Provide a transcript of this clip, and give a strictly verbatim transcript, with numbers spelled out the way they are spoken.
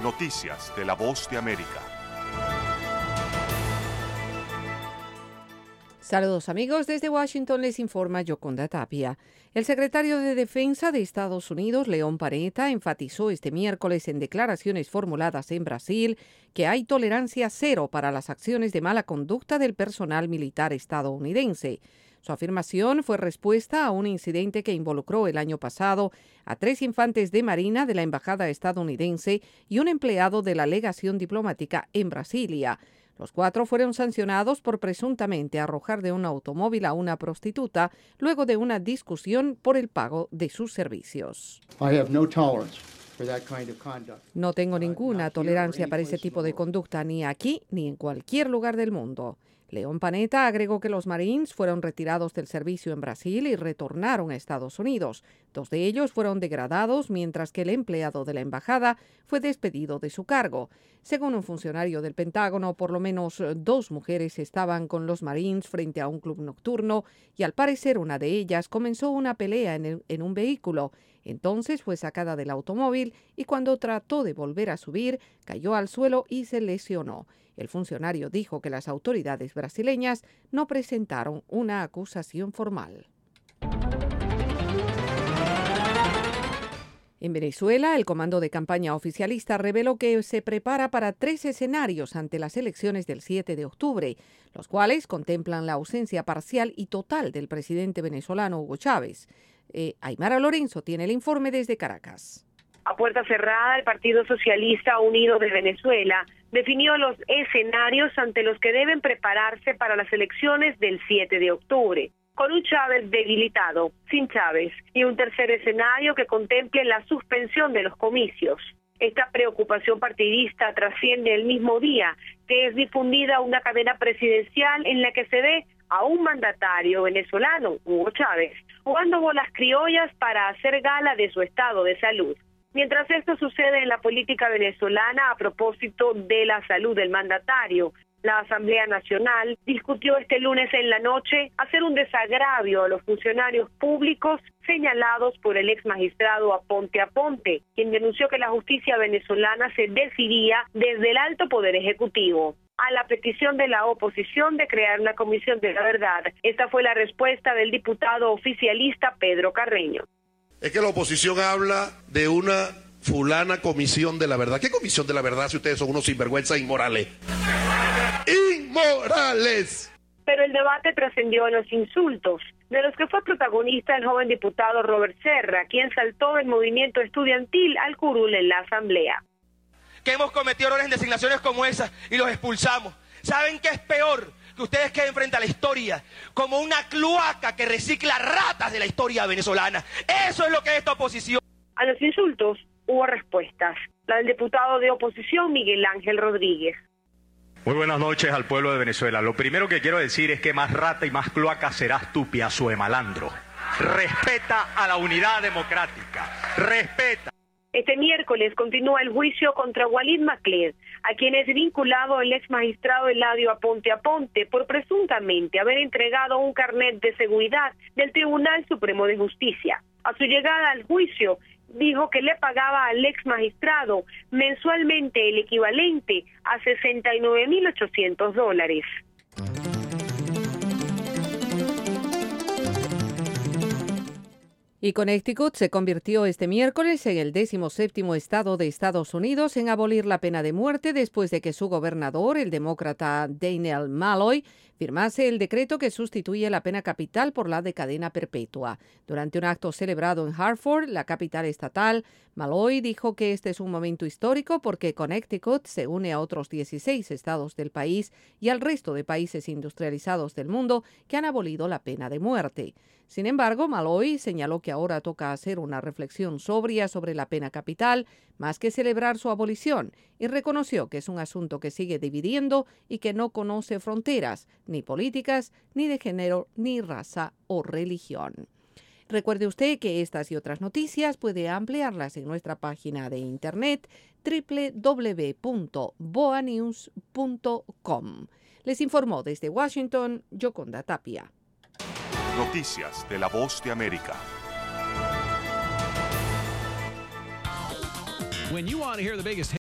Noticias de la Voz de América. Saludos amigos, desde Washington les informa Yoconda Tapia. El secretario de Defensa de Estados Unidos, León Panetta, enfatizó este miércoles en declaraciones formuladas en Brasil que hay tolerancia cero para las acciones de mala conducta del personal militar estadounidense. Su afirmación fue respuesta a un incidente que involucró el año pasado a tres infantes de Marina de la Embajada estadounidense y un empleado de la legación diplomática en Brasilia. Los cuatro fueron sancionados por presuntamente arrojar de un automóvil a una prostituta luego de una discusión por el pago de sus servicios. No tengo ninguna tolerancia para ese tipo de conducta ni aquí ni en cualquier lugar del mundo. León Panetta agregó que los Marines fueron retirados del servicio en Brasil y retornaron a Estados Unidos. Dos de ellos fueron degradados, mientras que el empleado de la embajada fue despedido de su cargo. Según un funcionario del Pentágono, por lo menos dos mujeres estaban con los Marines frente a un club nocturno y al parecer una de ellas comenzó una pelea en, el, en un vehículo. Entonces fue sacada del automóvil y cuando trató de volver a subir, cayó al suelo y se lesionó. El funcionario dijo que las autoridades brasileñas no presentaron una acusación formal. En Venezuela, el comando de campaña oficialista reveló que se prepara para tres escenarios ante las elecciones del siete de octubre, los cuales contemplan la ausencia parcial y total del presidente venezolano Hugo Chávez. Eh, Aymara Lorenzo tiene el informe desde Caracas. A puerta cerrada, el Partido Socialista Unido de Venezuela definió los escenarios ante los que deben prepararse para las elecciones del siete de octubre, con un Chávez debilitado, sin Chávez, y un tercer escenario que contemple la suspensión de los comicios. Esta preocupación partidista trasciende el mismo día que es difundida una cadena presidencial en la que se ve a un mandatario venezolano, Hugo Chávez, jugando bolas criollas para hacer gala de su estado de salud. Mientras esto sucede en la política venezolana, a propósito de la salud del mandatario, la Asamblea Nacional discutió este lunes en la noche hacer un desagravio a los funcionarios públicos señalados por el ex magistrado Aponte Aponte, quien denunció que la justicia venezolana se decidía desde el alto poder ejecutivo. A la petición de la oposición de crear una comisión de la verdad, esta fue la respuesta del diputado oficialista Pedro Carreño. Es que la oposición habla de una fulana comisión de la verdad. ¿Qué comisión de la verdad si ustedes son unos sinvergüenzas inmorales? ¡Inmorales! Pero el debate trascendió en los insultos, de los que fue protagonista el joven diputado Robert Serra, quien saltó del movimiento estudiantil al curul en la asamblea. Que hemos cometido errores en designaciones como esas y los expulsamos. ¿Saben qué es peor? Que ustedes queden frente a la historia como una cloaca que recicla ratas de la historia venezolana. Eso es lo que es esta oposición. A los insultos hubo respuestas. La del diputado de oposición Miguel Ángel Rodríguez. Muy buenas noches al pueblo de Venezuela. Lo primero que quiero decir es que más rata y más cloaca serás tú, piazo de malandro. Respeta a la unidad democrática. Respeta. Este miércoles continúa el juicio contra Walid Macled, a quien es vinculado el ex magistrado Eladio Aponte Aponte por presuntamente haber entregado un carnet de seguridad del Tribunal Supremo de Justicia. A su llegada al juicio, dijo que le pagaba al ex magistrado mensualmente el equivalente a sesenta y nueve mil ochocientos dólares. Y Connecticut se convirtió este miércoles en el decimoséptimo estado de Estados Unidos en abolir la pena de muerte después de que su gobernador, el demócrata Daniel Malloy, firmase el decreto que sustituye la pena capital por la de cadena perpetua. Durante un acto celebrado en Hartford, la capital estatal, Malloy dijo que este es un momento histórico porque Connecticut se une a otros dieciséis estados del país y al resto de países industrializados del mundo que han abolido la pena de muerte. Sin embargo, Malloy señaló que ahora toca hacer una reflexión sobria sobre la pena capital, más que celebrar su abolición, y reconoció que es un asunto que sigue dividiendo y que no conoce fronteras, ni políticas, ni de género, ni raza o religión. Recuerde usted que estas y otras noticias puede ampliarlas en nuestra página de internet doble u doble u doble u punto boa news punto com. Les informó desde Washington, Yoconda Tapia. Noticias de la Voz de América. When you want to hear the biggest